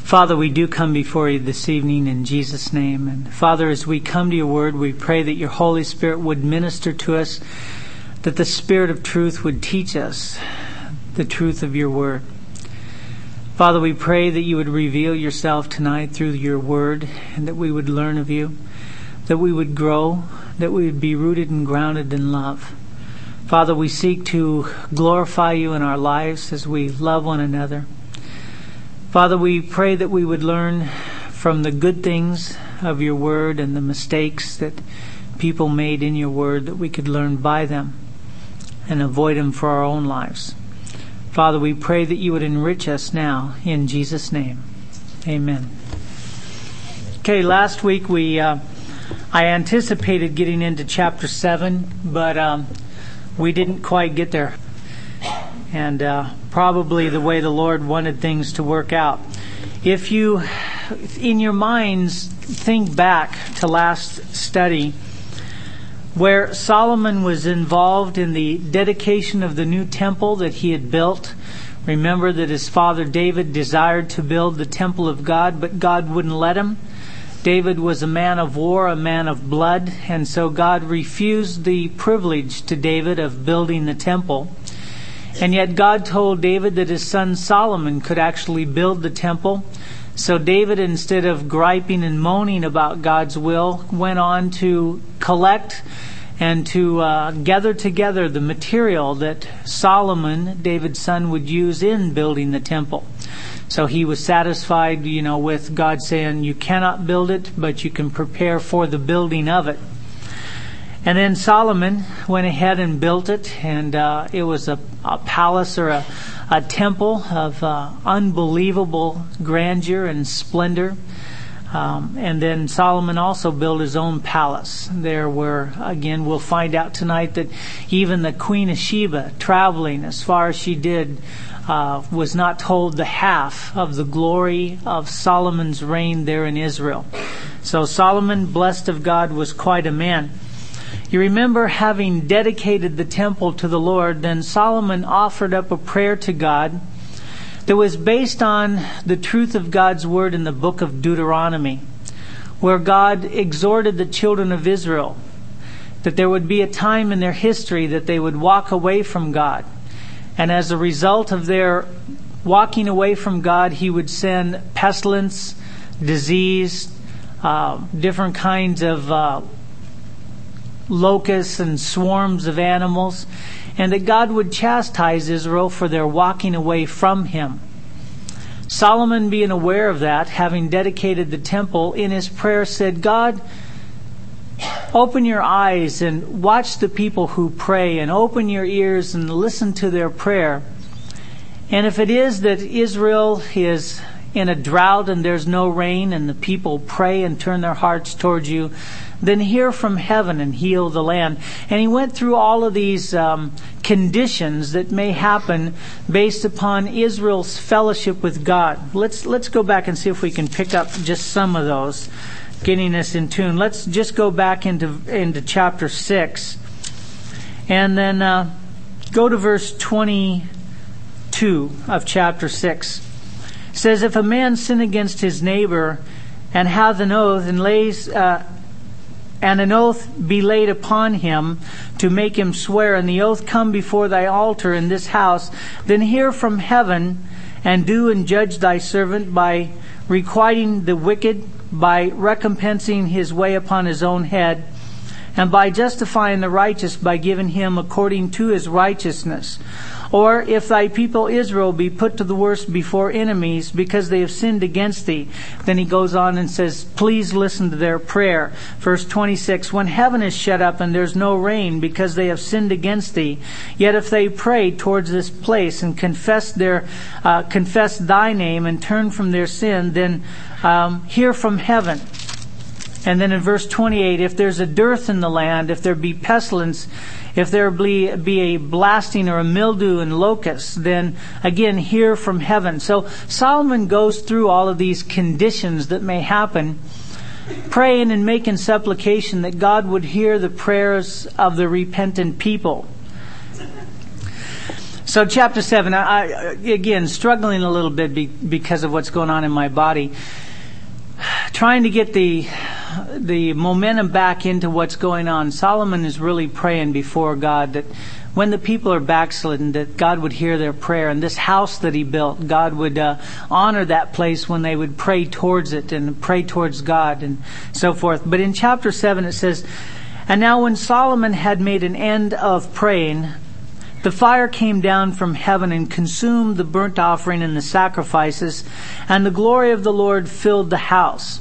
Father, we do come before you this evening in Jesus' name. And Father, as we come to your word, we pray that your Holy Spirit would minister to us, that the Spirit of truth would teach us the truth of your word. Father, we pray that you would reveal yourself tonight through your word, and that we would learn of you, that we would grow, that we would be rooted and grounded in love. Father, we seek to glorify you in our lives as we love one another. Father, we pray that we would learn from the good things of your word and the mistakes that people made in your word, that we could learn by them and avoid them for our own lives. Father, we pray that you would enrich us now in Jesus' name. Amen. Okay, last week I anticipated getting into chapter 7, but we didn't quite get there. And probably the way the Lord wanted things to work out. If you, in your minds, think back to last study, where Solomon was involved in the dedication of the new temple that he had built. Remember that his father David desired to build the temple of God, but God wouldn't let him. David was a man of war, a man of blood, and so God refused the privilege to David of building the temple. And yet God told David that his son Solomon could actually build the temple. So David, instead of griping and moaning about God's will, went on to collect and to gather together the material that Solomon, David's son, would use in building the temple. So he was satisfied, with God saying, you cannot build it, but you can prepare for the building of it. And then Solomon went ahead and built it, and it was a palace or a temple of unbelievable grandeur and splendor. And then Solomon also built his own palace there where, again, we'll find out tonight that even the Queen of Sheba, traveling as far as she did, was not told the half of the glory of Solomon's reign there in Israel. So Solomon, blessed of God, was quite a man. You remember, having dedicated the temple to the Lord, then Solomon offered up a prayer to God that was based on the truth of God's word in the book of Deuteronomy, where God exhorted the children of Israel that there would be a time in their history that they would walk away from God. And as a result of their walking away from God, he would send pestilence, disease, different kinds of locusts and swarms of animals, and that God would chastise Israel for their walking away from him. Solomon, being aware of that, having dedicated the temple, in his prayer said, God, open your eyes and watch the people who pray, and open your ears and listen to their prayer. And if it is that Israel is in a drought and there's no rain, and the people pray and turn their hearts towards you, then hear from heaven and heal the land. And he went through all of these conditions that may happen based upon Israel's fellowship with God. Let's go back and see if we can pick up just some of those, getting us in tune. Let's just go back into chapter 6, and then go to verse 22 of chapter 6. It says, if a man sin against his neighbor and hath an oath and lays and an oath be laid upon him to make him swear, and the oath come before thy altar in this house, then hear from heaven, and do and judge thy servant by requiting the wicked, by recompensing his way upon his own head, and by justifying the righteous by giving him according to his righteousness. Or if thy people Israel be put to the worst before enemies because they have sinned against thee. Then he goes on and says, please listen to their prayer. Verse 26, when heaven is shut up and there's no rain because they have sinned against thee, yet if they pray towards this place and confess thy name and turn from their sin, then hear from heaven. And then in verse 28, if there's a dearth in the land, if there be pestilence, if there be a blasting or a mildew and locusts, then again hear from heaven. So Solomon goes through all of these conditions that may happen, praying and making supplication that God would hear the prayers of the repentant people. So chapter 7, I again, struggling a little bit because of what's going on in my body. Trying to get the momentum back into what's going on. Solomon is really praying before God that when the people are backslidden, that God would hear their prayer. And this house that he built, God would honor that place when they would pray towards it and pray towards God and so forth. But in chapter 7 it says, "And now when Solomon had made an end of praying, the fire came down from heaven and consumed the burnt offering and the sacrifices, and the glory of the Lord filled the house."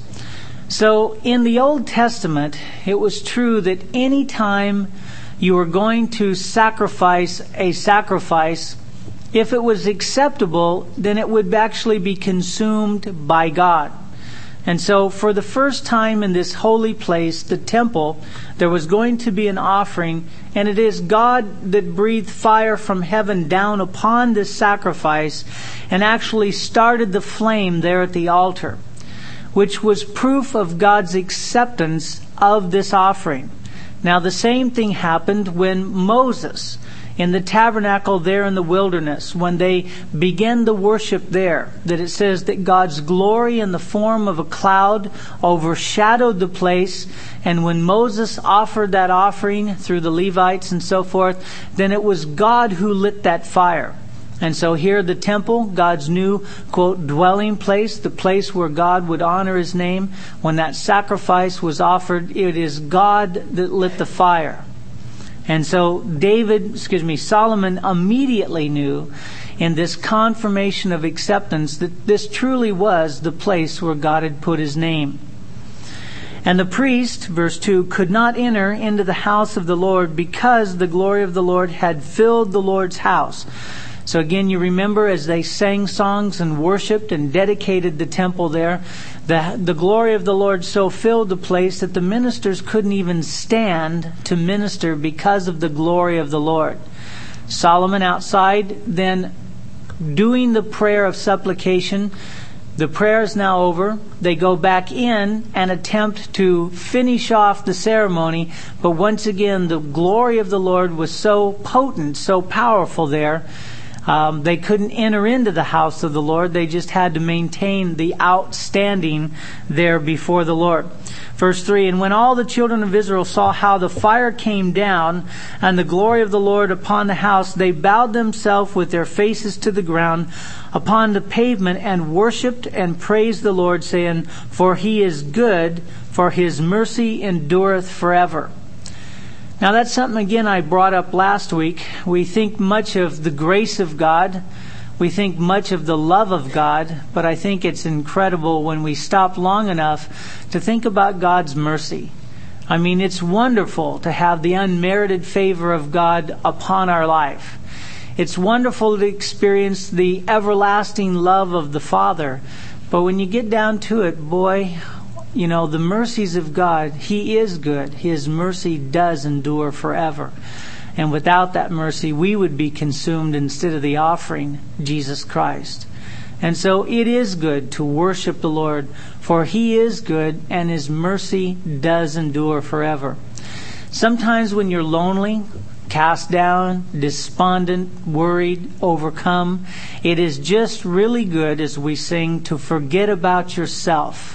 So in the Old Testament, it was true that any time you were going to sacrifice a sacrifice, if it was acceptable, then it would actually be consumed by God. And so for the first time in this holy place, the temple, there was going to be an offering, and it is God that breathed fire from heaven down upon this sacrifice and actually started the flame there at the altar, which was proof of God's acceptance of this offering. Now the same thing happened when Moses, in the tabernacle there in the wilderness, when they began the worship there, that it says that God's glory in the form of a cloud overshadowed the place, and when Moses offered that offering through the Levites and so forth, then it was God who lit that fire. And so here the temple, God's new, quote, dwelling place, the place where God would honor his name, when that sacrifice was offered, it is God that lit the fire. And so Solomon immediately knew in this confirmation of acceptance that this truly was the place where God had put his name. "And the priest," verse 2, "could not enter into the house of the Lord because the glory of the Lord had filled the Lord's house." So again, you remember as they sang songs and worshiped and dedicated the temple there, the glory of the Lord so filled the place that the ministers couldn't even stand to minister because of the glory of the Lord. Solomon outside then doing the prayer of supplication. The prayer is now over. They go back in and attempt to finish off the ceremony. But once again, the glory of the Lord was so potent, so powerful there. They couldn't enter into the house of the Lord. They just had to maintain the outstanding there before the Lord. Verse 3, "And when all the children of Israel saw how the fire came down and the glory of the Lord upon the house, they bowed themselves with their faces to the ground upon the pavement and worshipped and praised the Lord, saying, For he is good, for his mercy endureth forever." Now that's something again I brought up last week. We think much of the grace of God. We think much of the love of God. But I think it's incredible when we stop long enough to think about God's mercy. I mean, it's wonderful to have the unmerited favor of God upon our life. It's wonderful to experience the everlasting love of the Father. But when you get down to it, boy, you know, the mercies of God, He is good. His mercy does endure forever. And without that mercy, we would be consumed instead of the offering, Jesus Christ. And so it is good to worship the Lord, for He is good and His mercy does endure forever. Sometimes when you're lonely, cast down, despondent, worried, overcome, it is just really good, as we sing, to forget about yourself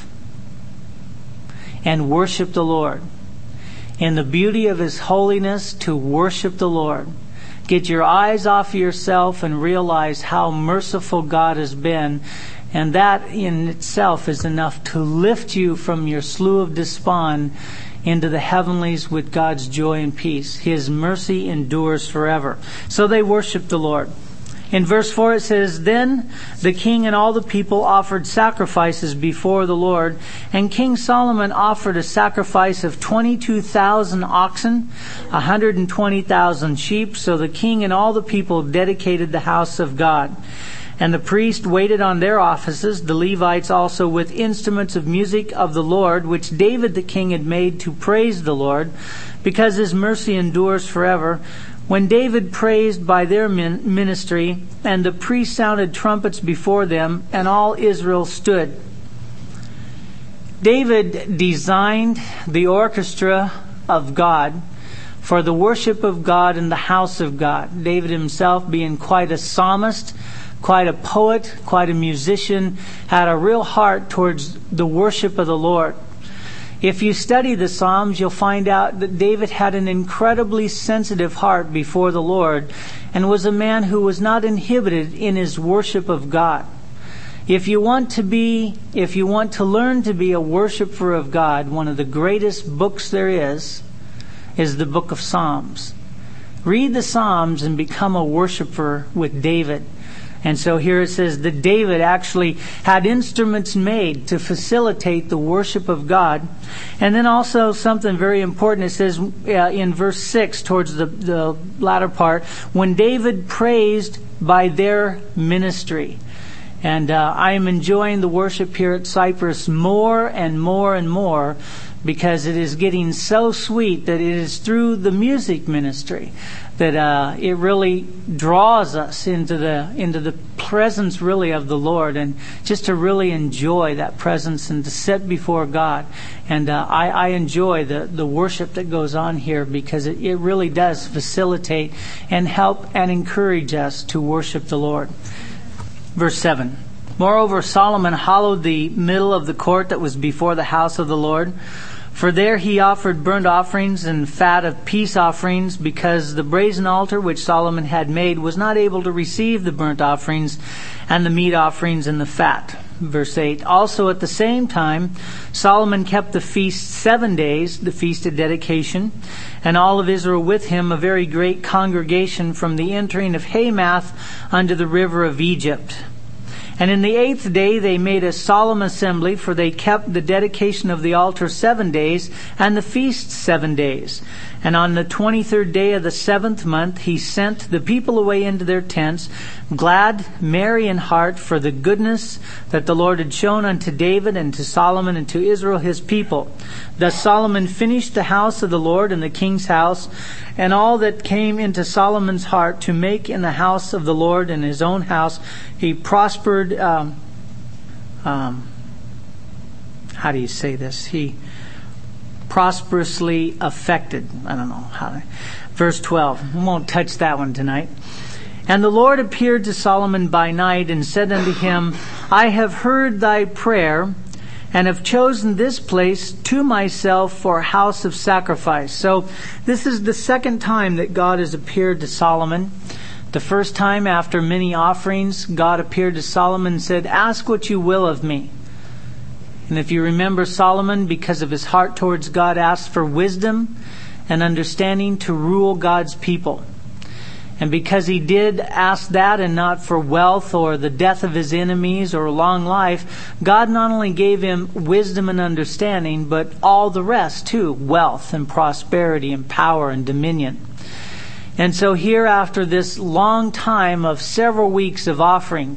and worship the Lord. In the beauty of His holiness, to worship the Lord. Get your eyes off of yourself and realize how merciful God has been. And that in itself is enough to lift you from your slough of despond into the heavenlies with God's joy and peace. His mercy endures forever. So they worshiped the Lord. In verse 4 it says, "Then the king and all the people offered sacrifices before the Lord, and King Solomon offered a sacrifice of 22,000 oxen, 120,000 sheep. So the king and all the people dedicated the house of God. And the priest waited on their offices, the Levites also with instruments of music of the Lord, which David the king had made to praise the Lord, because His mercy endures forever. When David praised by their ministry, and the priests sounded trumpets before them, and all Israel stood." David designed the orchestra of God for the worship of God in the house of God. David himself, being quite a psalmist, quite a poet, quite a musician, had a real heart towards the worship of the Lord. If you study the Psalms, you'll find out that David had an incredibly sensitive heart before the Lord and was a man who was not inhibited in his worship of God. If you want to learn to be a worshiper of God, one of the greatest books there is the book of Psalms. Read the Psalms and become a worshiper with David. And so here it says that David actually had instruments made to facilitate the worship of God. And then also something very important, it says in verse 6 towards the latter part, when David praised by their ministry. And I am enjoying the worship here at Cypress more and more and more, because it is getting so sweet that it is through the music ministry that it really draws us into the presence really of the Lord, and just to really enjoy that presence and to sit before God. And I enjoy the worship that goes on here, because it really does facilitate and help and encourage us to worship the Lord. Verse 7. Moreover, Solomon hallowed the middle of the court that was before the house of the Lord. For there he offered burnt offerings and fat of peace offerings, because the brazen altar which Solomon had made was not able to receive the burnt offerings and the meat offerings and the fat. Verse 8. Also at the same time, Solomon kept the feast 7 days, the feast of dedication, and all of Israel with him, a very great congregation, from the entering of Hamath unto the river of Egypt. And in the 8th day they made a solemn assembly, for they kept the dedication of the altar 7 days, and the feast 7 days. And on the 23rd day of the 7th month he sent the people away into their tents, glad, merry in heart, for the goodness that the Lord had shown unto David and to Solomon and to Israel his people. Thus Solomon finished the house of the Lord and the king's house, and all that came into Solomon's heart to make in the house of the Lord and his own house. He prospered, how do you say this? He prosperously affected. I don't know how. Verse 12. We won't touch that one tonight. And the Lord appeared to Solomon by night and said unto him, I have heard thy prayer, and have chosen this place to myself for a house of sacrifice. So this is the second time that God has appeared to Solomon. The first time, after many offerings, God appeared to Solomon and said, ask what you will of me. And if you remember, Solomon, because of his heart towards God, asked for wisdom and understanding to rule God's people. And because he did ask that and not for wealth or the death of his enemies or a long life, God not only gave him wisdom and understanding, but all the rest too, wealth and prosperity and power and dominion. And so here, after this long time of several weeks of offering,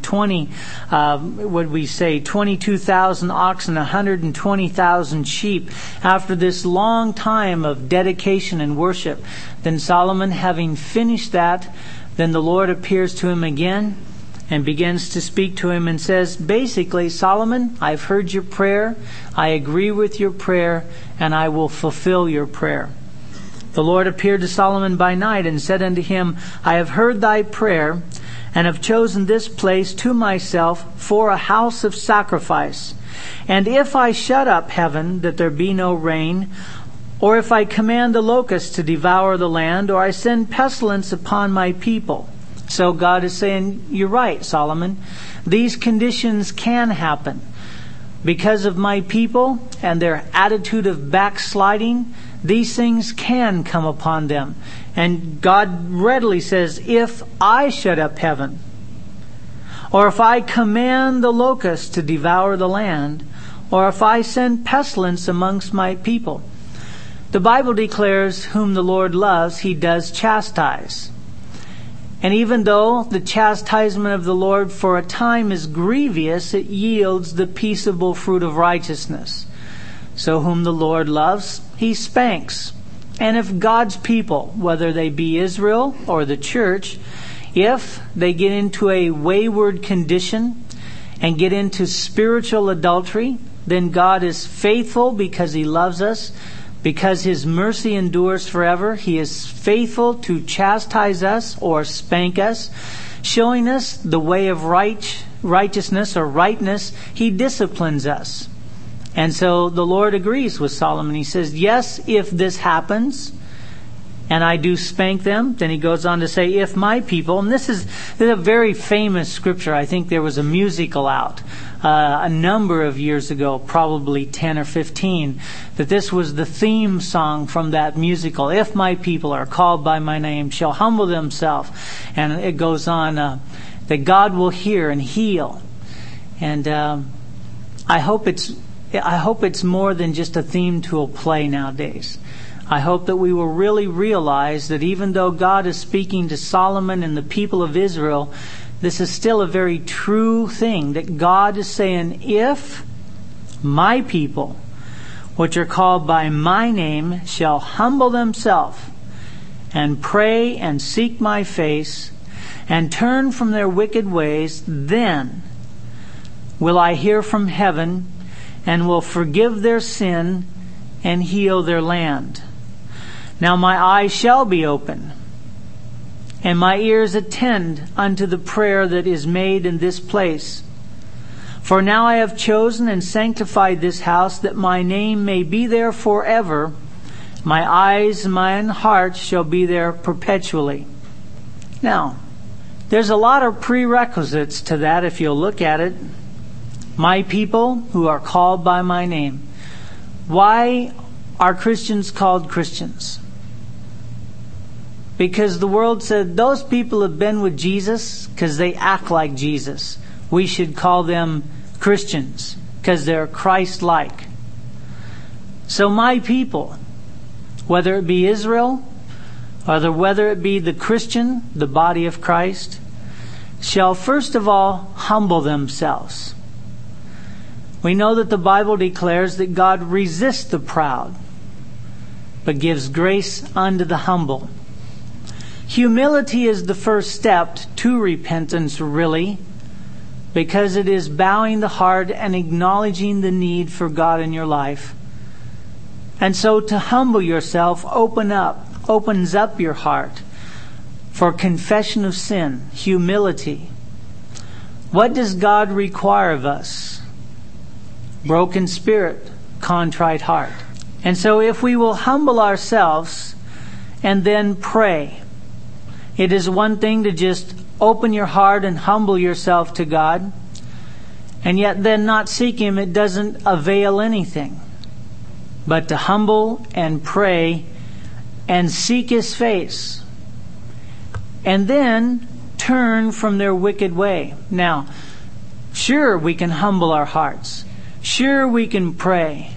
22,000 oxen, 120,000 sheep, after this long time of dedication and worship, then Solomon, having finished that, then the Lord appears to him again and begins to speak to him and says, basically, Solomon, I've heard your prayer, I agree with your prayer, and I will fulfill your prayer. The Lord appeared to Solomon by night and said unto him, I have heard thy prayer, and have chosen this place to myself for a house of sacrifice. And if I shut up heaven, that there be no rain, or if I command the locusts to devour the land, or I send pestilence upon my people. So God is saying, you're right, Solomon. These conditions can happen. Because of my people and their attitude of backsliding, these things can come upon them. And God readily says, if I shut up heaven, or if I command the locusts to devour the land, or if I send pestilence amongst my people. The Bible declares, whom the Lord loves, he does chastise. And even though the chastisement of the Lord for a time is grievous, it yields the peaceable fruit of righteousness. So whom the Lord loves, he spanks. And if God's people, whether they be Israel or the church, if they get into a wayward condition and get into spiritual adultery, then God is faithful because he loves us, Because his mercy endures forever, he is faithful to chastise us or spank us, showing us the way of righteousness or rightness. He disciplines us. And so the Lord agrees with Solomon. He says, yes, if this happens, and I do spank them, then he goes on to say, if my people, and this is a very famous scripture. I think there was a musical out a number of years ago, probably 10 or 15, that this was the theme song from that musical. If my people are called by my name, shall humble themselves. And it goes on that God will hear and heal. And I hope it's more than just a theme to a play nowadays. I hope that we will really realize that even though God is speaking to Solomon and the people of Israel, this is still a very true thing, that God is saying, if my people, which are called by my name, shall humble themselves and pray and seek my face and turn from their wicked ways, then will I hear from heaven and will forgive their sin and heal their land. Now my eyes shall be open, and my ears attend unto the prayer that is made in this place. For now I have chosen and sanctified this house, that my name may be there forever. My eyes and mine heart shall be there perpetually. Now, there's a lot of prerequisites to that if you'll look at it. My people who are called by my name. Why are Christians called Christians? Because the world said those people have been with Jesus because they act like Jesus. We should call them Christians because they're Christ-like. So my people, whether it be Israel or whether it be the Christian, the body of Christ, shall first of all humble themselves. We know that the Bible declares that God resists the proud, but gives grace unto the humble. Humility is the first step to repentance, really, because it is bowing the heart and acknowledging the need for God in your life. And so to humble yourself opens up your heart for confession of sin, humility. What does God require of us? Broken spirit, contrite heart. And so if we will humble ourselves and then pray, it is one thing to just open your heart and humble yourself to God, and yet then not seek Him, it doesn't avail anything. But to humble and pray and seek His face, and then turn from their wicked way. Now, sure, we can humble our hearts. Sure, we can pray.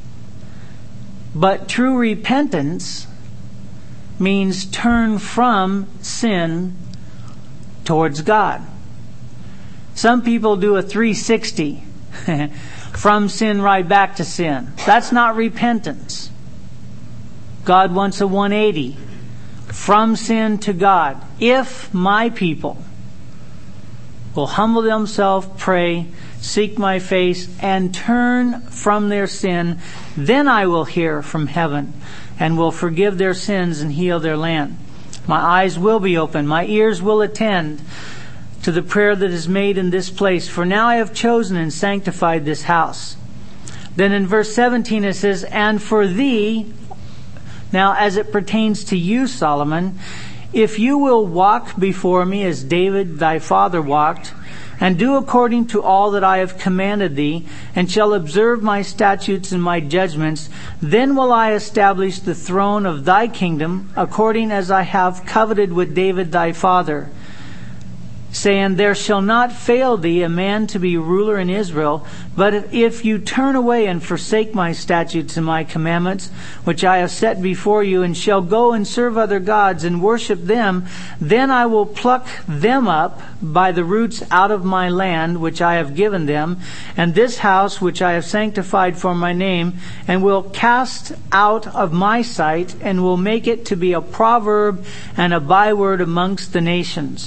But true repentance means turn from sin towards God. Some people do a 360 from sin right back to sin. That's not repentance. God wants a 180 from sin to God. If my people will humble themselves, pray, seek my face, and turn from their sin, then I will hear from heaven and will forgive their sins and heal their land. My eyes will be open. My ears will attend to the prayer that is made in this place. For now I have chosen and sanctified this house. Then in verse 17 it says, and for thee, now as it pertains to you, Solomon, if you will walk before me as David thy father walked, and do according to all that I have commanded thee, and shall observe my statutes and my judgments, then will I establish the throne of thy kingdom, according as I have coveted with David thy father, saying, there shall not fail thee a man to be ruler in Israel. But if you turn away and forsake my statutes and my commandments, which I have set before you, and shall go and serve other gods and worship them, then I will pluck them up by the roots out of my land, which I have given them, and this house which I have sanctified for my name, and will cast out of my sight, and will make it to be a proverb and a byword amongst the nations.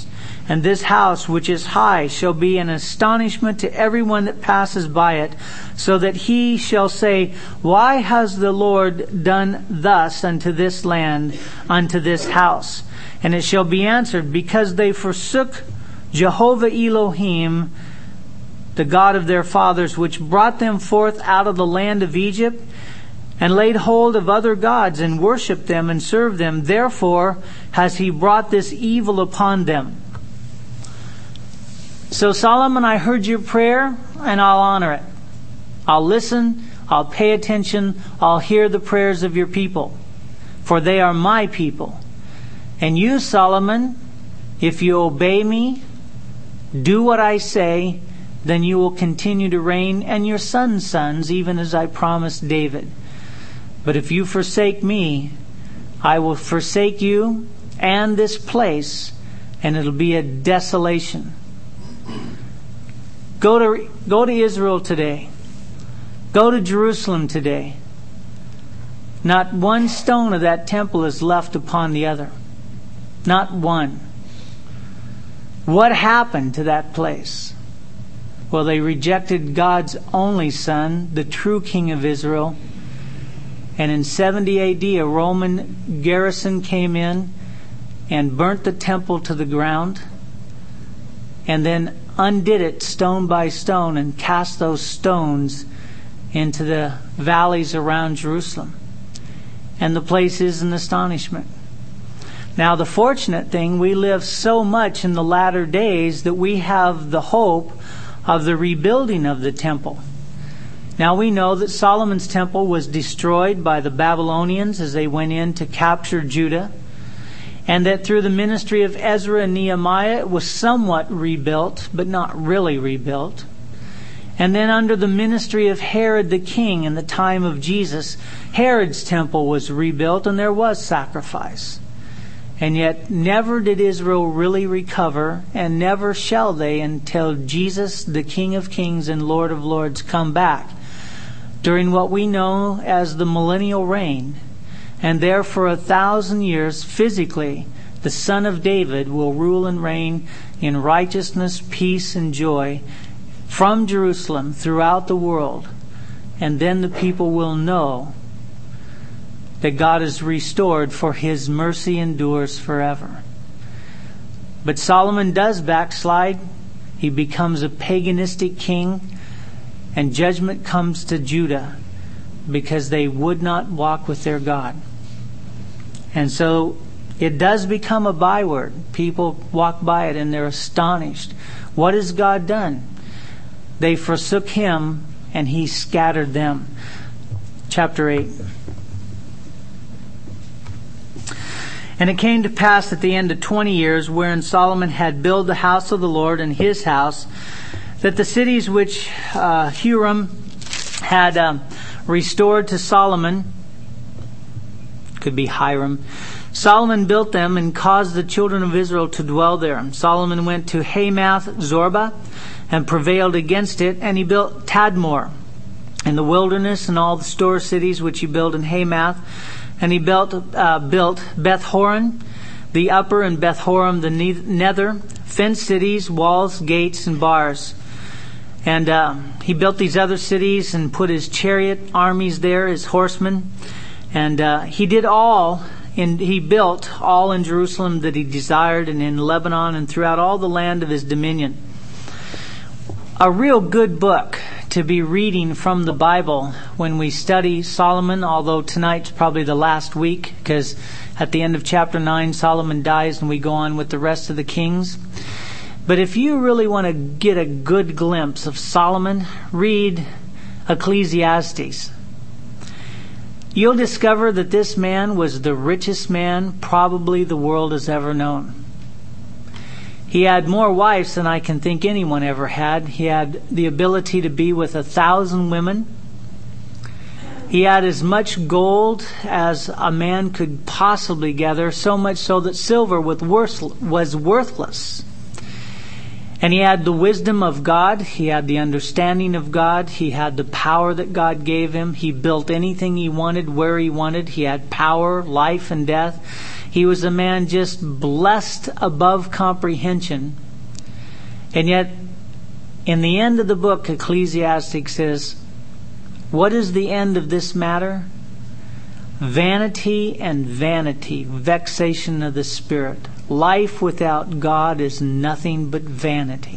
And this house, which is high, shall be an astonishment to everyone that passes by it, so that he shall say, Why has the Lord done thus unto this land, unto this house? And it shall be answered, Because they forsook Jehovah Elohim, the God of their fathers, which brought them forth out of the land of Egypt, and laid hold of other gods, and worshipped them, and served them. Therefore has he brought this evil upon them. So Solomon, I heard your prayer, and I'll honor it. I'll listen, I'll pay attention, I'll hear the prayers of your people, for they are my people. And you, Solomon, if you obey me, do what I say, then you will continue to reign, and your sons' sons, even as I promised David. But if you forsake me, I will forsake you and this place, and it'll be a desolation. Go to Israel today. Go to Jerusalem today. Not one stone of that temple is left upon the other. Not one. What happened to that place? Well, they rejected God's only Son, the true King of Israel. And in 70 A.D., a Roman garrison came in and burnt the temple to the ground, and then undid it stone by stone and cast those stones into the valleys around Jerusalem. And the place is an astonishment. Now, the fortunate thing, we live so much in the latter days that we have the hope of the rebuilding of the temple. Now, we know that Solomon's temple was destroyed by the Babylonians as they went in to capture Judah, and that through the ministry of Ezra and Nehemiah it was somewhat rebuilt, but not really rebuilt. And then under the ministry of Herod the king in the time of Jesus, Herod's temple was rebuilt and there was sacrifice. And yet never did Israel really recover, and never shall they until Jesus, the King of Kings and Lord of Lords, come back during what we know as the millennial reign. And there for 1,000 years, physically, the Son of David will rule and reign in righteousness, peace, and joy from Jerusalem throughout the world. And then the people will know that God is restored, for His mercy endures forever. But Solomon does backslide. He becomes a paganistic king, and judgment comes to Judah because they would not walk with their God. And so it does become a byword. People walk by it and they're astonished. What has God done? They forsook Him and He scattered them. Chapter 8. And it came to pass at the end of 20 years, wherein Solomon had built the house of the Lord and his house, that the cities which Huram had restored to Solomon, could be Hiram, Solomon built them and caused the children of Israel to dwell there. And Solomon went to Hamath Zorba and prevailed against it, and he built Tadmor in the wilderness and all the store cities which he built in Hamath. And he built Beth Horon, the upper, and Beth Horon, the nether, fenced cities, walls, gates, and bars. And he built these other cities and put his chariot armies there, his horsemen. And he built all in Jerusalem that he desired, and in Lebanon and throughout all the land of his dominion. A real good book to be reading from the Bible when we study Solomon, although tonight's probably the last week, because at the end of chapter 9 Solomon dies and we go on with the rest of the kings. But if you really want to get a good glimpse of Solomon, read Ecclesiastes. You'll discover that this man was the richest man probably the world has ever known. He had more wives than I can think anyone ever had. He had the ability to be with 1,000 women. He had as much gold as a man could possibly gather, so much so that silver was worthless. And he had the wisdom of God. He had the understanding of God. He had the power that God gave him. He built anything he wanted, where he wanted. He had power, life and death. He was a man just blessed above comprehension. And yet, in the end of the book, Ecclesiastes says, what is the end of this matter? Vanity and vanity, vexation of the spirit. Life without God is nothing but vanity.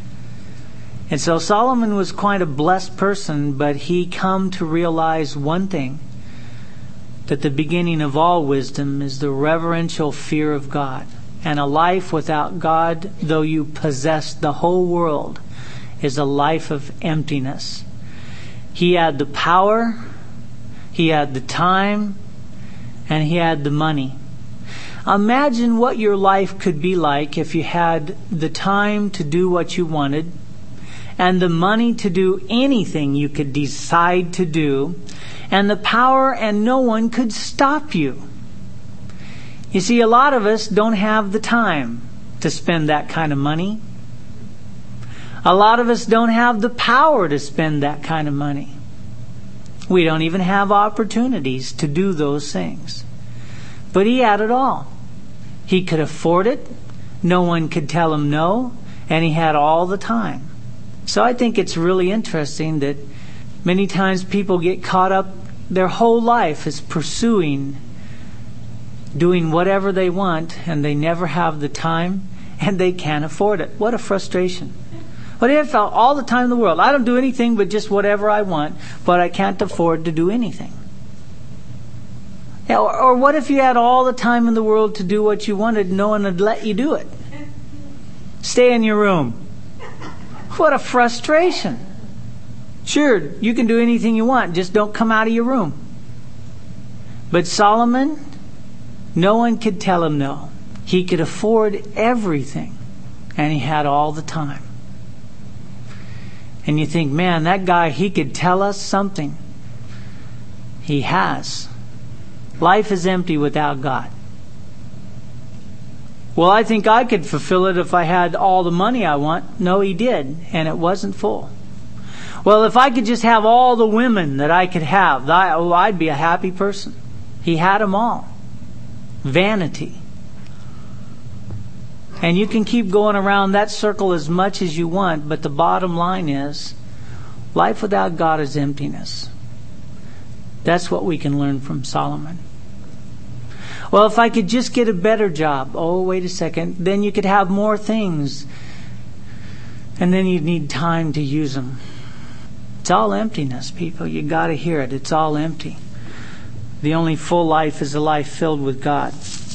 And so Solomon was quite a blessed person, but he come to realize one thing, that the beginning of all wisdom is the reverential fear of God. And a life without God, though you possess the whole world, is a life of emptiness. He had the power, he had the time, and he had the money. Imagine what your life could be like if you had the time to do what you wanted and the money to do anything you could decide to do, and the power and no one could stop you. You see, a lot of us don't have the time to spend that kind of money. A lot of us don't have the power to spend that kind of money. We don't even have opportunities to do those things. But he had it all. He could afford it. No one could tell him no. And he had all the time. So I think it's really interesting that many times people get caught up, their whole life is pursuing, doing whatever they want, and they never have the time, and they can't afford it. What a frustration. What if all the time in the world, I don't do anything but just whatever I want, but I can't afford to do anything? Yeah, or what if you had all the time in the world to do what you wanted, no one would let you do it? Stay in your room. What a frustration. Sure, you can do anything you want, just don't come out of your room. But Solomon, no one could tell him no. He could afford everything, and he had all the time. And you think, man, that guy, he could tell us something. He has. Life is empty without God. Well, I think I could fulfill it if I had all the money I want. No, he did, and it wasn't full. Well, if I could just have all the women that I could have, I'd be a happy person. He had them all. Vanity. And you can keep going around that circle as much as you want, but the bottom line is, life without God is emptiness. That's what we can learn from Solomon. Well, if I could just get a better job. Oh, wait a second. Then you could have more things. And then you'd need time to use them. It's all emptiness, people. You got to hear it. It's all empty. The only full life is a life filled with God.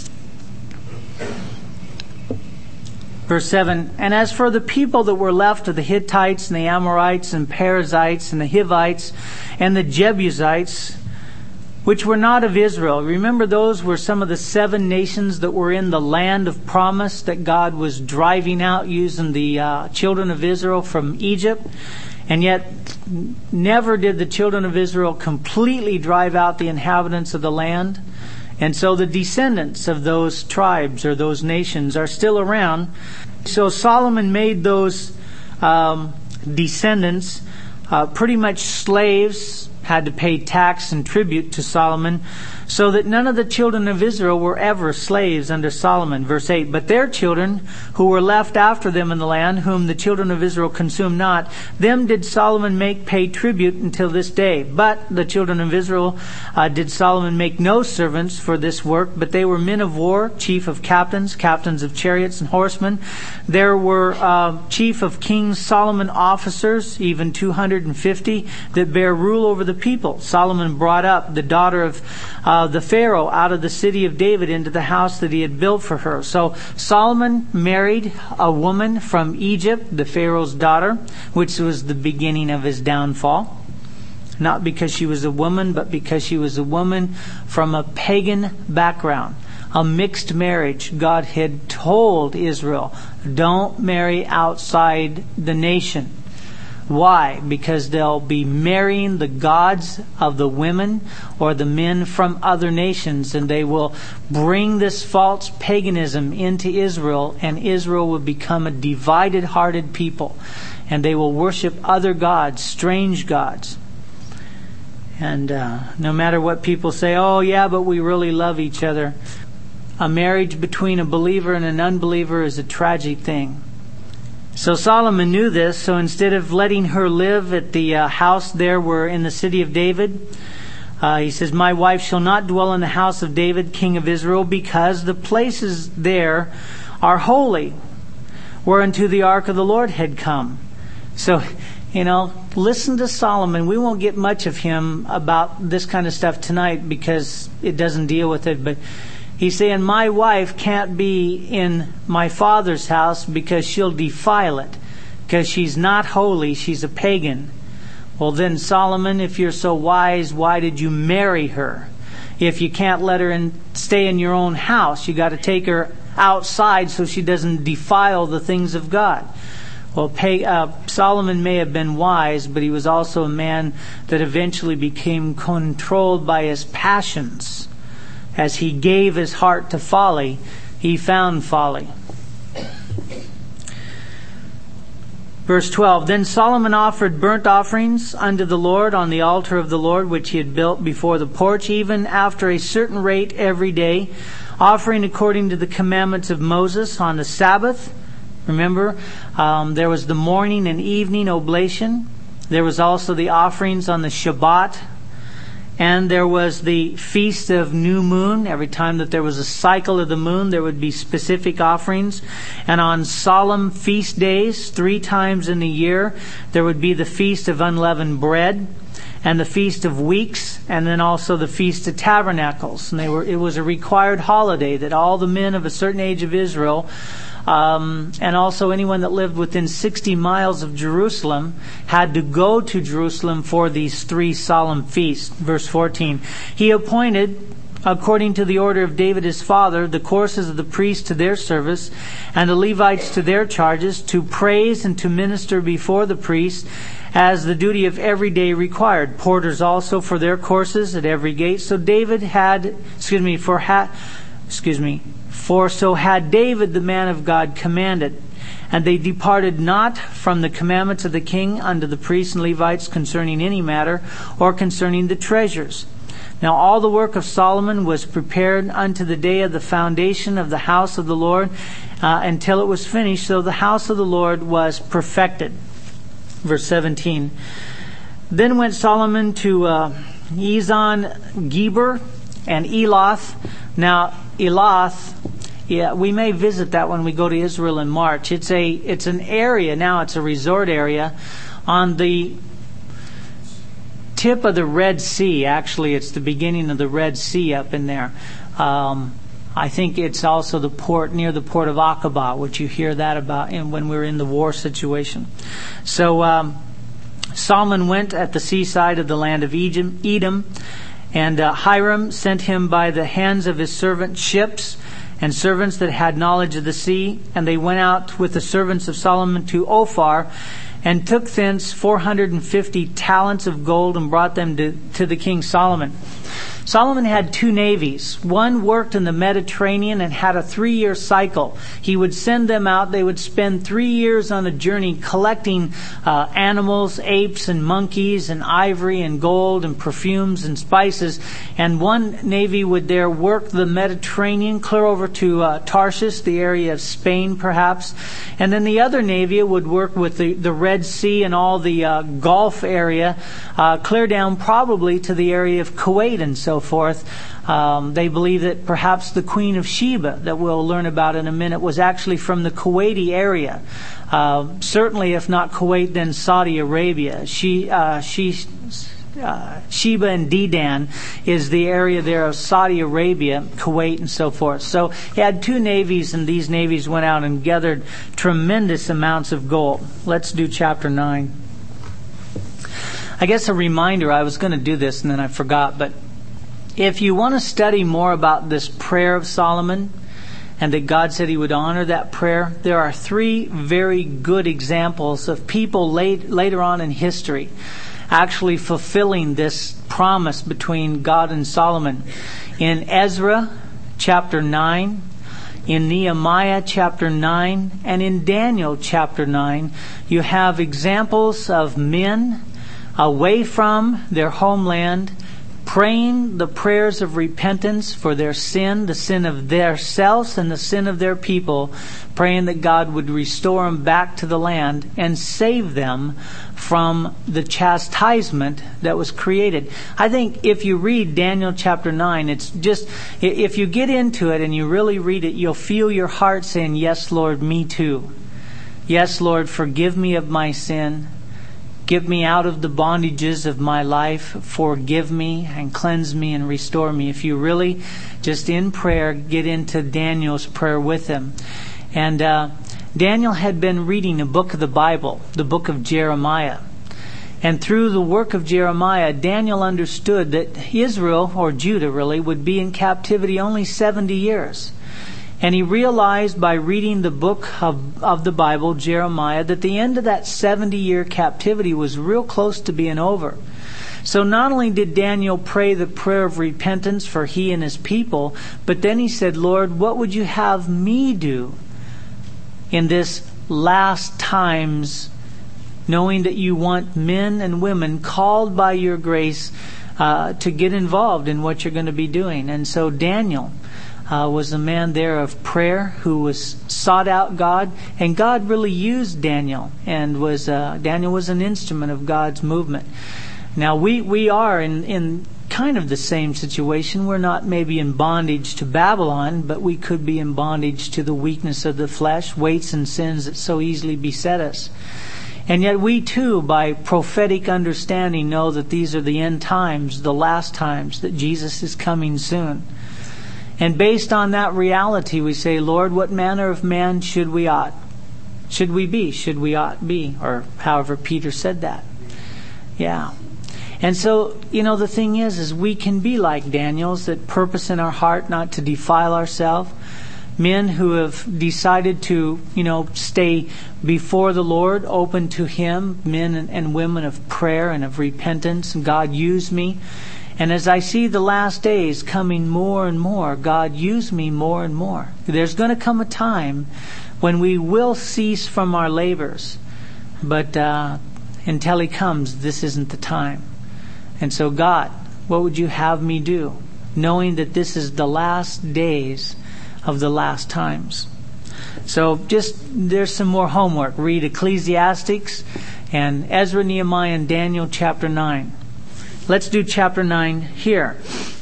Verse 7, and as for the people that were left of the Hittites and the Amorites and Perizzites and the Hivites and the Jebusites, which were not of Israel. Remember, those were some of the 7 nations that were in the land of promise that God was driving out using the children of Israel from Egypt. And yet, never did the children of Israel completely drive out the inhabitants of the land. And so the descendants of those tribes or those nations are still around. So Solomon made those descendants pretty much slaves, had to pay tax and tribute to Solomon, so that none of the children of Israel were ever slaves under Solomon. Verse 8, but their children, who were left after them in the land, whom the children of Israel consumed not, them did Solomon make pay tribute until this day. But the children of Israel did Solomon make no servants for this work, but they were men of war, chief of captains, captains of chariots and horsemen. There were chief of King Solomon officers, even 250, that bear rule over the people. Solomon brought up the daughter of the Pharaoh out of the city of David into the house that he had built for her. So Solomon married a woman from Egypt, the Pharaoh's daughter, which was the beginning of his downfall. Not because she was a woman, but because she was a woman from a pagan background. A mixed marriage. God had told Israel, don't marry outside the nation. Why? Because they'll be marrying the gods of the women or the men from other nations, and they will bring this false paganism into Israel, and Israel will become a divided-hearted people, and they will worship other gods, strange gods. And no matter what people say, oh yeah, but we really love each other. A marriage between a believer and an unbeliever is a tragic thing. So Solomon knew this, so instead of letting her live at the house there where in the city of David, he says, my wife shall not dwell in the house of David, king of Israel, because the places there are holy, whereunto the ark of the Lord had come. So, listen to Solomon. We won't get much of him about this kind of stuff tonight because it doesn't deal with it, but he's saying, my wife can't be in my father's house because she'll defile it. Because she's not holy, she's a pagan. Well then, Solomon, if you're so wise, why did you marry her? If you can't let her stay in your own house, you got to take her outside so she doesn't defile the things of God. Well, Solomon may have been wise, but he was also a man that eventually became controlled by his passions. As he gave his heart to folly, he found folly. Verse 12, Then Solomon offered burnt offerings unto the Lord on the altar of the Lord, which he had built before the porch, even after a certain rate every day, offering according to the commandments of Moses on the Sabbath. Remember, there was the morning and evening oblation. There was also the offerings on the Shabbat. And there was the Feast of New Moon. Every time that there was a cycle of the moon, there would be specific offerings. And on solemn feast days, 3 times in the year, there would be the Feast of Unleavened Bread and the Feast of Weeks, and then also the Feast of Tabernacles. And it was a required holiday that all the men of a certain age of Israel, and also anyone that lived within 60 miles of Jerusalem, had to go to Jerusalem for these 3 solemn feasts. Verse 14, He appointed, according to the order of David his father, the courses of the priests to their service, and the Levites to their charges, to praise and to minister before the priests, as the duty of every day required. Porters also for their courses at every gate. So David had, For so had David the man of God commanded. And they departed not from the commandments of the king unto the priests and Levites concerning any matter, or concerning the treasures. Now all the work of Solomon was prepared unto the day of the foundation of the house of the Lord, until it was finished, so the house of the Lord was perfected. Verse 17. Then went Solomon to Ezon-Geber and Eloth. Now Eloth, we may visit that when we go to Israel in March. It's an area now. It's a resort area on the tip of the Red Sea. Actually, it's the beginning of the Red Sea up in there. I think it's also the port near the port of Aqaba, which you hear that about when we're in the war situation. So Solomon went at the seaside of the land of Edom, and Hiram sent him by the hands of his servant ships and servants that had knowledge of the sea, and they went out with the servants of Solomon to Ophir, and took thence 450 talents of gold, and brought them to the king Solomon. Solomon had 2 navies. One worked in the Mediterranean and had a 3-year cycle. He would send them out. They would spend 3 years on a journey collecting animals, apes and monkeys and ivory and gold and perfumes and spices. And one navy would there work the Mediterranean clear over to Tarshish, the area of Spain perhaps. And then the other navy would work with the Red Sea and all the Gulf area, clear down probably to the area of Kuwait and so forth. They believe that perhaps the Queen of Sheba, that we'll learn about in a minute, was actually from the Kuwaiti area. Certainly, if not Kuwait, then Saudi Arabia. Sheba and Dedan is the area there of Saudi Arabia, Kuwait, and so forth. So he had 2 navies, and these navies went out and gathered tremendous amounts of gold. Let's do chapter 9. I guess a reminder, I was going to do this and then I forgot, but if you want to study more about this prayer of Solomon and that God said He would honor that prayer. There are 3 very good examples of people later on in history actually fulfilling this promise between God and Solomon. In Ezra chapter 9, in Nehemiah chapter 9, and in Daniel chapter 9, you have examples of men away from their homeland praying the prayers of repentance for their sin, the sin of themselves and the sin of their people, praying that God would restore them back to the land and save them from the chastisement that was created. I think if you read Daniel chapter 9, it's just, if you get into it and you really read it, you'll feel your heart saying, yes, Lord, me too. Yes, Lord, forgive me of my sin. Get me out of the bondages of my life. Forgive me and cleanse me and restore me. If you really, just in prayer, get into Daniel's prayer with him. And Daniel had been reading a book of the Bible, the book of Jeremiah. And through the work of Jeremiah, Daniel understood that Israel, or Judah really, would be in captivity only 70 years. And he realized by reading the book of the Bible, Jeremiah, that the end of that 70-year captivity was real close to being over. So not only did Daniel pray the prayer of repentance for he and his people, but then he said, Lord, what would you have me do in this last times, knowing that you want men and women called by your grace to get involved in what you're going to be doing? And so Daniel was a man there of prayer who was sought out God, and God really used Daniel, and Daniel was an instrument of God's movement. Now we are in kind of the same situation. We're not maybe in bondage to Babylon, but we could be in bondage to the weakness of the flesh, weights and sins that so easily beset us. And yet we too, by prophetic understanding, know that these are the end times, the last times, that Jesus is coming soon. And based on that reality, we say, Lord, what manner of man should we ought be? Or however Peter said that. Yeah. And so, the thing is we can be like Daniels that purpose in our heart not to defile ourselves. Men who have decided to, stay before the Lord, open to Him. Men and women of prayer and of repentance. God, use me. And as I see the last days coming more and more, God, use me more and more. There's going to come a time when we will cease from our labors. But until He comes, this isn't the time. And so, God, what would you have me do? Knowing that this is the last days of the last times. So there's some more homework. Read Ecclesiastes and Ezra, Nehemiah, and Daniel chapter 9. Let's do chapter 9 here.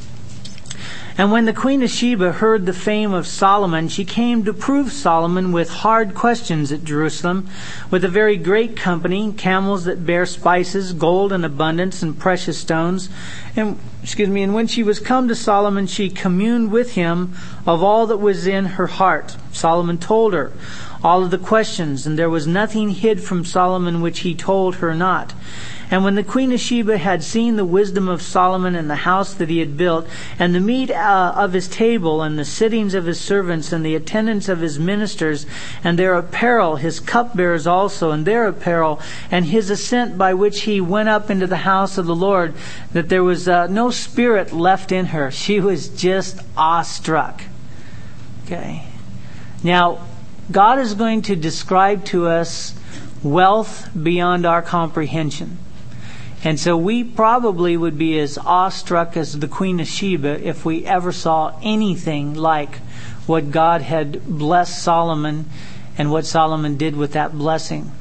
And when the Queen of Sheba heard the fame of Solomon, she came to prove Solomon with hard questions at Jerusalem, with a very great company, camels that bear spices, gold in abundance, and precious stones. And when she was come to Solomon, she communed with him of all that was in her heart. Solomon told her all of the questions, and there was nothing hid from Solomon which he told her not. And when the Queen of Sheba had seen the wisdom of Solomon and the house that he had built, and the meat of his table, and the sittings of his servants, and the attendance of his ministers, and their apparel, his cupbearers also, and their apparel, and his ascent by which he went up into the house of the Lord, that there was no spirit left in her. She was just awestruck. Okay. Now, God is going to describe to us wealth beyond our comprehension. And so we probably would be as awestruck as the Queen of Sheba if we ever saw anything like what God had blessed Solomon and what Solomon did with that blessing.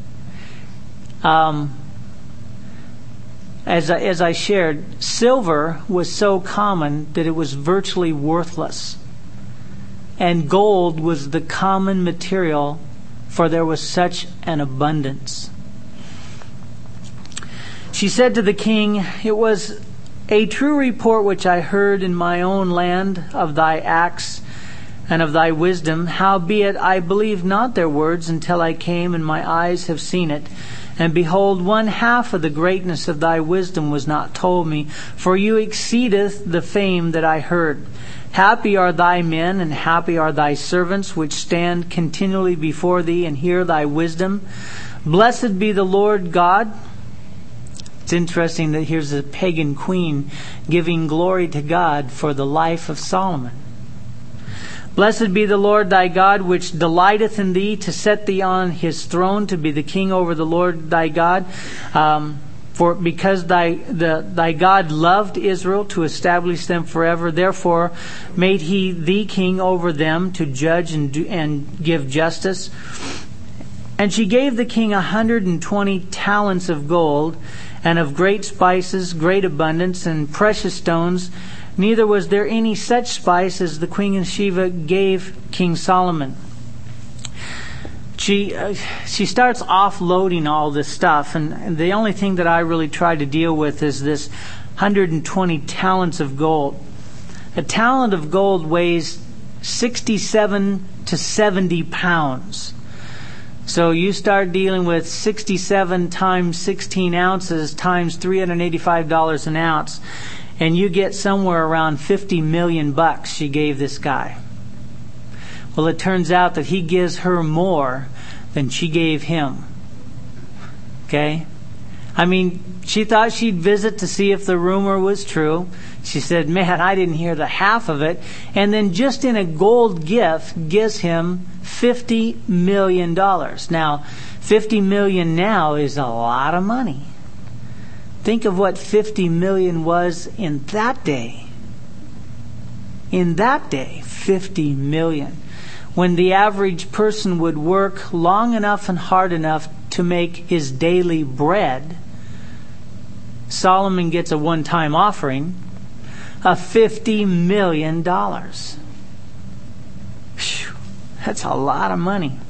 As I shared, silver was so common that it was virtually worthless. And gold was the common material, for there was such an abundance. She said to the king, "It was a true report which I heard in my own land of thy acts and of thy wisdom. Howbeit I believed not their words until I came, and my eyes have seen it. And behold, 1/2 of the greatness of thy wisdom was not told me, for you exceedeth the fame that I heard. Happy are thy men, and happy are thy servants, which stand continually before thee and hear thy wisdom. Blessed be the Lord God. It's interesting that here's a pagan queen giving glory to God for the life of Solomon. Blessed be the Lord thy God, which delighteth in thee, to set thee on his throne, to be the king over the Lord thy God. For because thy God loved Israel, to establish them forever, therefore made he thee king over them, to judge and give justice. And she gave the king 120 talents of gold, and of great spices, great abundance, and precious stones. Neither was there any such spice as the Queen of Sheba gave King Solomon. She starts offloading all this stuff, and the only thing that I really try to deal with is this 120 talents of gold. A talent of gold weighs 67 to 70 pounds. So you start dealing with 67 times 16 ounces times $385 an ounce, and you get somewhere around $50 million she gave this guy. Well, it turns out that he gives her more than she gave him. Okay? I mean, she thought she'd visit to see if the rumor was true. She said, man, I didn't hear the half of it. And then just in a gold gift gives him $50 million. Now, $50 million now is a lot of money. Think of what $50 million was in that day. In that day, $50 million. When the average person would work long enough and hard enough to make his daily bread, Solomon gets a one-time offering of $50 million. Whew, that's a lot of money.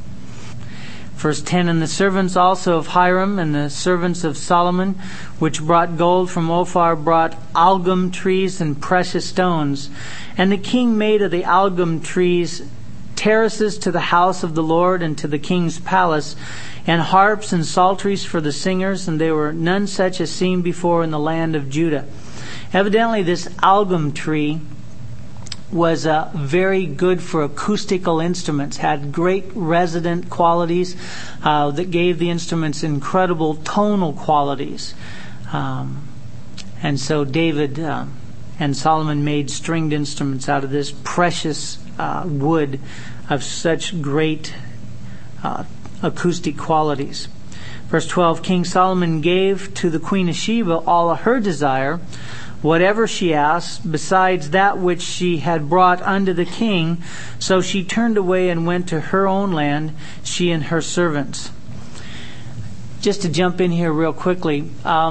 Verse 10, and the servants also of Hiram and the servants of Solomon, which brought gold from Ophir, brought algum trees and precious stones. And the king made of the algum trees terraces to the house of the Lord and to the king's palace, and harps and psalteries for the singers, and there were none such as seen before in the land of Judah. Evidently, this algum tree was very good for acoustical instruments, had great resonant qualities that gave the instruments incredible tonal qualities. And so David and Solomon made stringed instruments out of this precious wood of such great acoustic qualities. Verse 12, King Solomon gave to the Queen of Sheba all of her desire, whatever she asked, besides that which she had brought unto the king. So she turned away and went to her own land, she and her servants. Just to jump in here real quickly,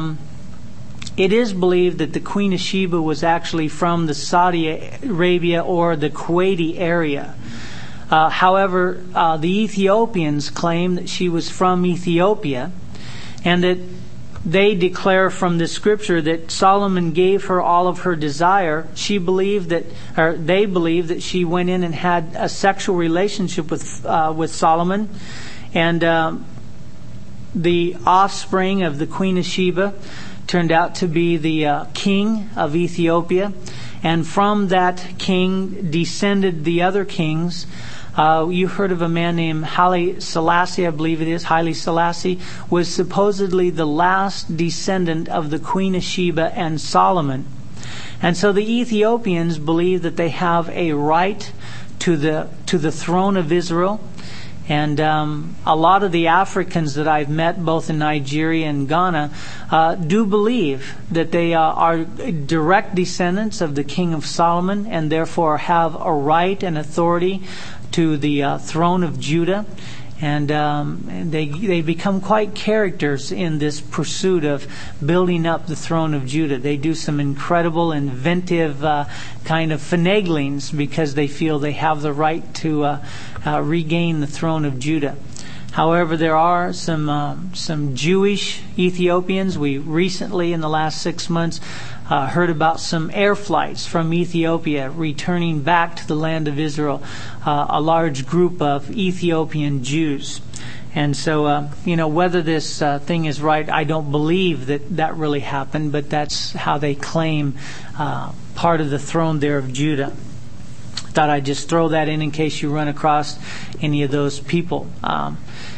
it is believed that the Queen of Sheba was actually from the Saudi Arabia or the Kuwaiti area. However, the Ethiopians claim that she was from Ethiopia, and that they declare from the scripture that Solomon gave her all of her desire. They believe that she went in and had a sexual relationship with Solomon, and the offspring of the Queen of Sheba turned out to be the king of Ethiopia, and from that king descended the other kings. You heard of a man named Haile Selassie, I believe it is. Haile Selassie was supposedly the last descendant of the Queen of Sheba and Solomon. And so the Ethiopians believe that they have a right to the throne of Israel. And a lot of the Africans that I've met, both in Nigeria and Ghana, do believe that they are direct descendants of the King of Solomon, and therefore have a right and authority to the throne of Judah. And they become quite characters in this pursuit of building up the throne of Judah. They do some incredible, inventive kind of finaglings because they feel they have the right to regain the throne of Judah. However, there are some Jewish Ethiopians. We recently, in the last 6 months, heard about some air flights from Ethiopia returning back to the land of Israel, a large group of Ethiopian Jews. And so, whether this thing is right, I don't believe that really happened, but that's how they claim part of the throne there of Judah. Thought I'd just throw that in case you run across any of those people. I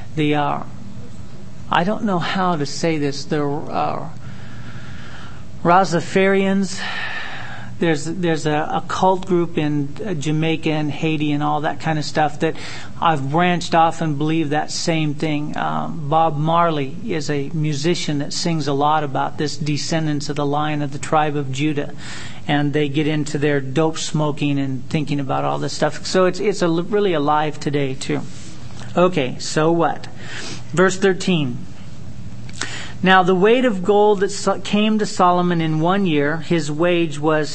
don't know how to say this. The Rastafarians. There's a cult group in Jamaica and Haiti and all that kind of stuff that I've branched off and believe that same thing. Bob Marley is a musician that sings a lot about this descendants of the Lion of the tribe of Judah, and they get into their dope smoking and thinking about all this stuff. So it's really alive today too. Okay, so what? Verse 13. Now the weight of gold that came to Solomon in 1 year, his wage was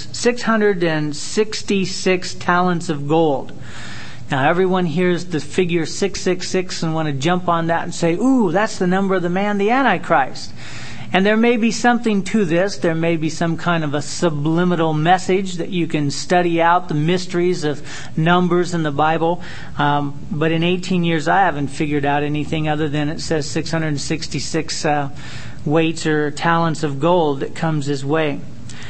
666 talents of gold. Now everyone hears the figure 666 and want to jump on that and say, ooh, that's the number of the man, the Antichrist. And there may be something to this. There may be some kind of a subliminal message that you can study out the mysteries of numbers in the Bible. But in 18 years, I haven't figured out anything other than it says 666 weights or talents of gold that comes his way.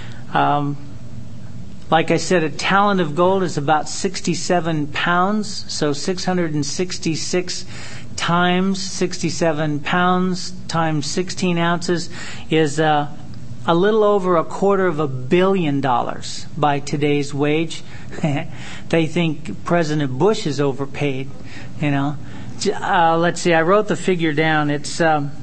Like I said, a talent of gold is about 67 pounds. So 666 times 67 pounds times 16 ounces is a little over $250 million by today's wage. They think President Bush is overpaid, Let's see, I wrote the figure down. It's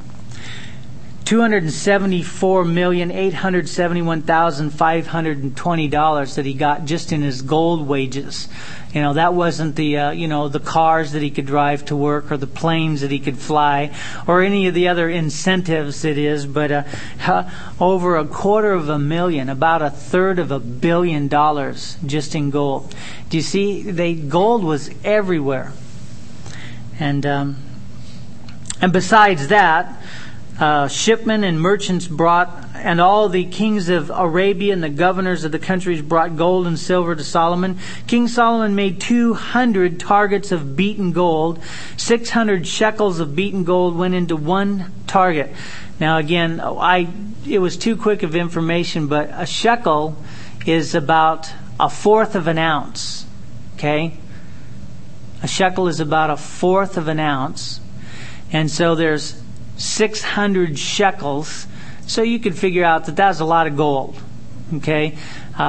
$274,871,520 that he got just in his gold wages. That wasn't the cars that he could drive to work or the planes that he could fly or any of the other incentives it is, but over $250,000, about $333 million just in gold. Do you see? Gold was everywhere. And besides that, shipmen and merchants brought, and all the kings of Arabia and the governors of the countries brought gold and silver to Solomon. King Solomon made 200 targets of beaten gold. 600 shekels of beaten gold went into one target. Now again, it was too quick of information, but a shekel is about a fourth of an ounce. Okay? A shekel is about a fourth of an ounce. And so there's 600 shekels, so you could figure out that that's a lot of gold. Okay,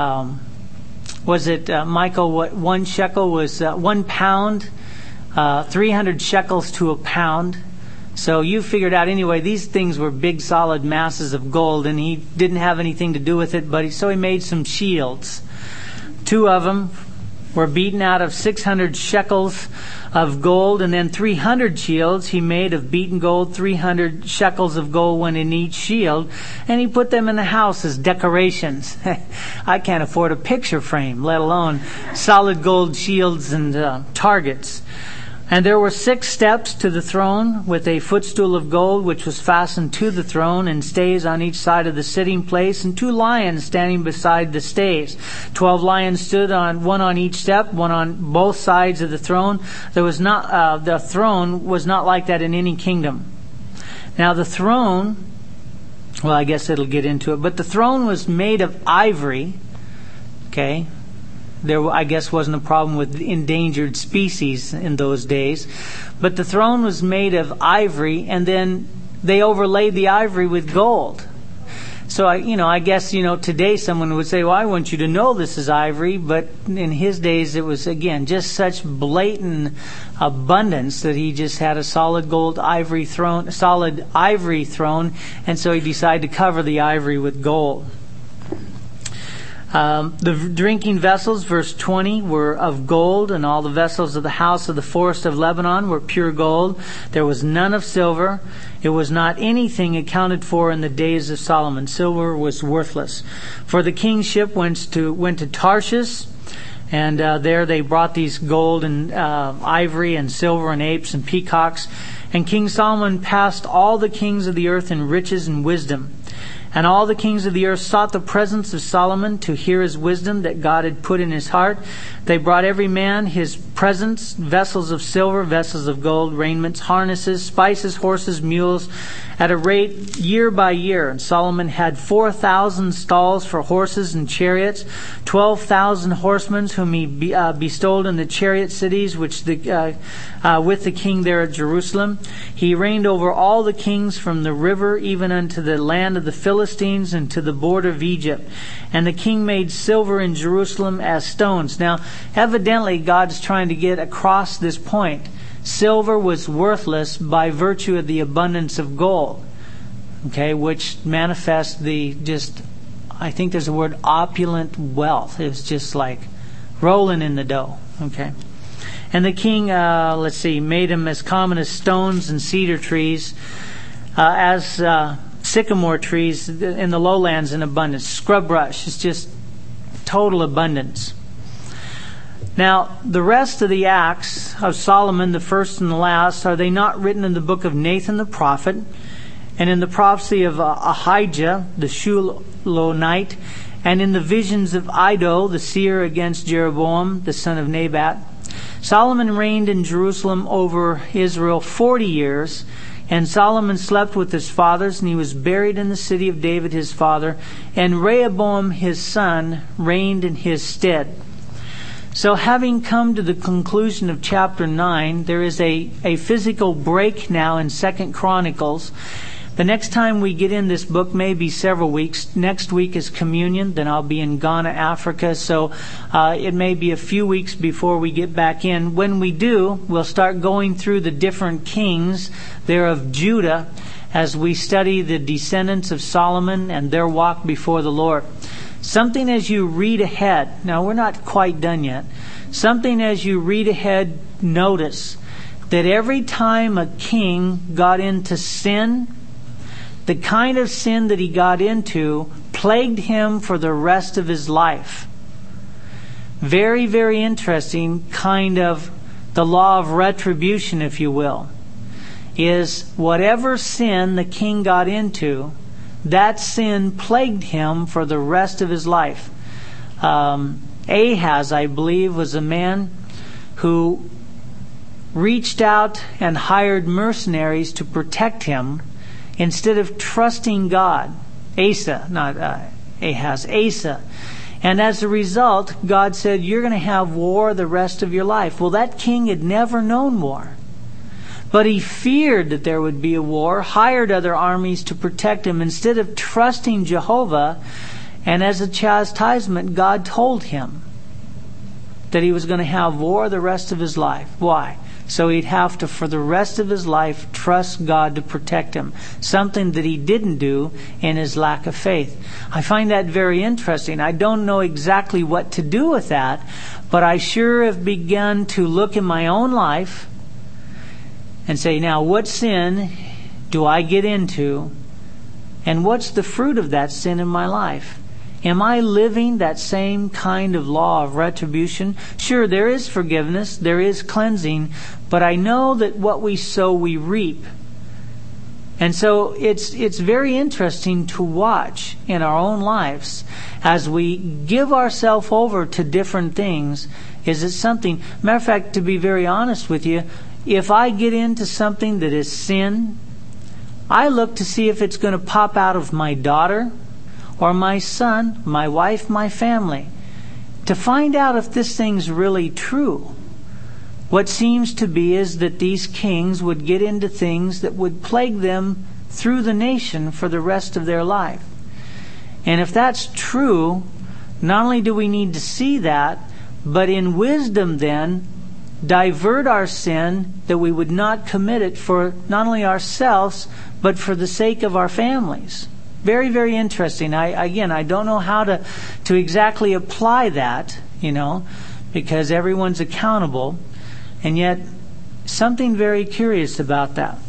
was it Michael? What 1 shekel was? 1 pound, 300 shekels to a pound. So you figured out anyway. These things were big, solid masses of gold, and he didn't have anything to do with it. But he made some shields. 2 of them were beaten out of 600 shekels of gold, and then 300 shields he made of beaten gold. 300 shekels of gold went in each shield, and he put them in the house as decorations. I can't afford a picture frame, let alone solid gold shields and targets. And there were 6 steps to the throne with a footstool of gold which was fastened to the throne, and stays on each side of the sitting place, and 2 lions standing beside the stays. 12 lions stood one on each step, one on both sides of the throne. The throne was not like that in any kingdom. Now the throne, well, I guess it'll get into it, but the throne was made of ivory. Okay. There, I guess, wasn't a problem with endangered species in those days. But the throne was made of ivory, and then they overlaid the ivory with gold. So, I guess, today someone would say, well, I want you to know this is ivory. But in his days, it was, again, just such blatant abundance that he just had a solid ivory throne. And so he decided to cover the ivory with gold. The drinking vessels, verse 20, were of gold, and all the vessels of the house of the forest of Lebanon were pure gold. There was none of silver. It was not anything accounted for in the days of Solomon. Silver was worthless. For the king's ship went to Tarshish, and there they brought these gold and ivory and silver and apes and peacocks. And King Solomon passed all the kings of the earth in riches and wisdom. And all the kings of the earth sought the presence of Solomon to hear his wisdom that God had put in his heart. They brought every man his presents, vessels of silver, vessels of gold, raiments, harnesses, spices, horses, mules, at a rate year by year. And Solomon had 4,000 stalls for horses and chariots, 12,000 horsemen whom he bestowed in the chariot cities which with the king there at Jerusalem. He reigned over all the kings from the river even unto the land of the Philistines and to the border of Egypt. And the king made silver in Jerusalem as stones. Now, evidently, God's trying to get across this point. Silver was worthless by virtue of the abundance of gold, okay, which manifests I think there's a word, opulent wealth. It was just like rolling in the dough, okay. And the king, made them as common as stones and cedar trees, as sycamore trees in the lowlands in abundance. Scrub brush is just total abundance. Now, the rest of the acts of Solomon, the first and the last, are they not written in the book of Nathan the prophet, and in the prophecy of Ahijah the Shilonite, and in the visions of Iddo the seer against Jeroboam the son of Nebat? Solomon reigned in Jerusalem over Israel 40 years, and Solomon slept with his fathers, and he was buried in the city of David his father, and Rehoboam his son reigned in his stead. So having come to the conclusion of chapter 9, there is a physical break now in 2 Chronicles. The next time we get in this book may be several weeks. Next week is communion, then I'll be in Ghana, Africa, so it may be a few weeks before we get back in. When we do, we'll start going through the different kings there of Judah as we study the descendants of Solomon and their walk before the Lord. Something as you read ahead, now we're not quite done yet, something as you read ahead, notice that every time a king got into sin, the kind of sin that he got into plagued him for the rest of his life. Very, very interesting kind of the law of retribution, if you will, is whatever sin the king got into, that sin plagued him for the rest of his life. Ahaz, I believe, was a man who reached out and hired mercenaries to protect him instead of trusting God. Asa, not Ahaz, Asa. And as a result, God said, you're going to have war the rest of your life. Well, that king had never known war. But he feared that there would be a war, hired other armies to protect him instead of trusting Jehovah. And as a chastisement, God told him that he was going to have war the rest of his life. Why? So he'd have to, for the rest of his life, trust God to protect him. Something that he didn't do in his lack of faith. I find that very interesting. I don't know exactly what to do with that, but I sure have begun to look in my own life and say, now what sin do I get into? And what's the fruit of that sin in my life? Am I living that same kind of law of retribution? Sure, there is forgiveness, there is cleansing, but I know that what we sow, we reap. And so it's very interesting to watch in our own lives as we give ourselves over to different things. Is it something, matter of fact, to be very honest with you, if I get into something that is sin, I look to see if it's going to pop out of my daughter or my son, my wife, my family, to find out if this thing's really true. What seems to be is that these kings would get into things that would plague them through the nation for the rest of their life. And if that's true, not only do we need to see that, but in wisdom then, divert our sin that we would not commit it for not only ourselves, but for the sake of our families. Very, very interesting. I don't know how to exactly apply that, because everyone's accountable. And yet, something very curious about that.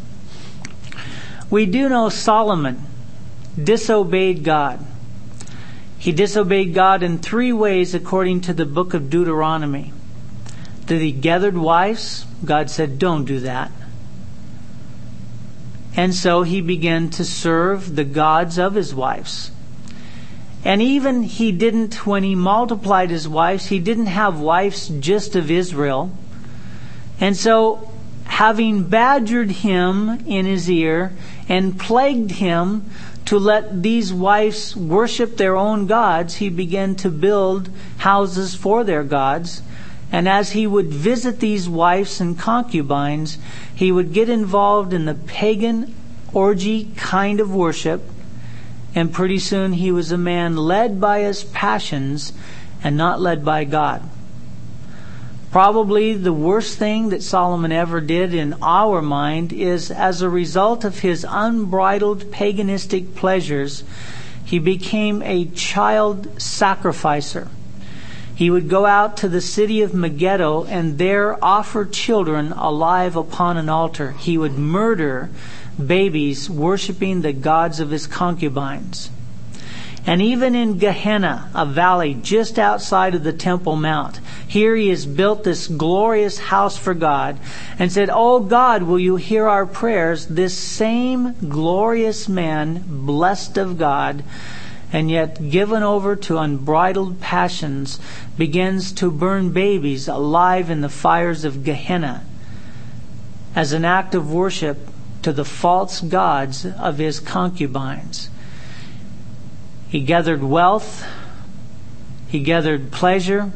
We do know Solomon disobeyed God. He disobeyed God in 3 ways according to the book of Deuteronomy. That he gathered wives, God said, don't do that. And so he began to serve the gods of his wives. And even he didn't, when he multiplied his wives, he didn't have wives just of Israel. And so, having badgered him in his ear and plagued him to let these wives worship their own gods, he began to build houses for their gods. And as he would visit these wives and concubines, he would get involved in the pagan orgy kind of worship. And pretty soon he was a man led by his passions and not led by God. Probably the worst thing that Solomon ever did in our mind is, as a result of his unbridled paganistic pleasures, he became a child sacrificer. He would go out to the city of Megiddo and there offer children alive upon an altar. He would murder babies worshiping the gods of his concubines. And even in Gehenna, a valley just outside of the Temple Mount, here he has built this glorious house for God and said, "Oh God, will you hear our prayers?" This same glorious man, blessed of God, and yet given over to unbridled passions, begins to burn babies alive in the fires of Gehenna as an act of worship to the false gods of his concubines. He gathered wealth, he gathered pleasure,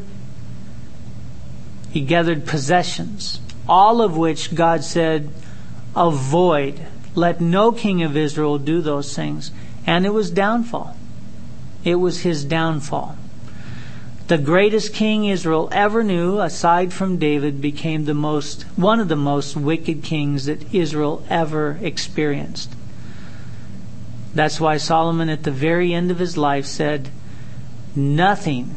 he gathered possessions, all of which God said, avoid. Let no king of Israel do those things. And it was downfall. It was his downfall. The greatest king Israel ever knew, aside from David, became one of the most wicked kings that Israel ever experienced. That's why Solomon at the very end of his life said, nothing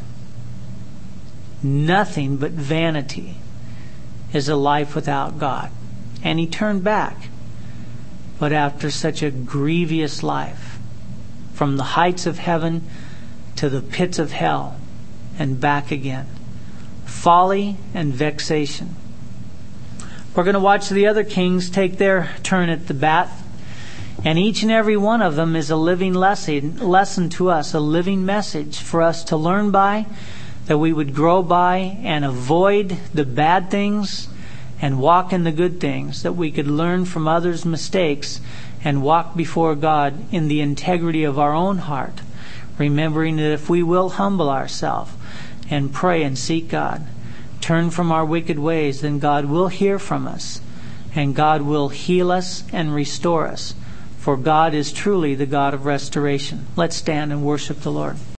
but vanity is a life without God. And he turned back. But after such a grievous life, from the heights of heaven to the pits of hell and back again, folly and vexation. We're going to watch the other kings take their turn at the bat. And each and every one of them is a living lesson to us, a living message for us to learn by, that we would grow by and avoid the bad things and walk in the good things, that we could learn from others' mistakes and walk before God in the integrity of our own heart, remembering that if we will humble ourselves and pray and seek God, turn from our wicked ways, then God will hear from us and God will heal us and restore us. For God is truly the God of restoration. Let's stand and worship the Lord.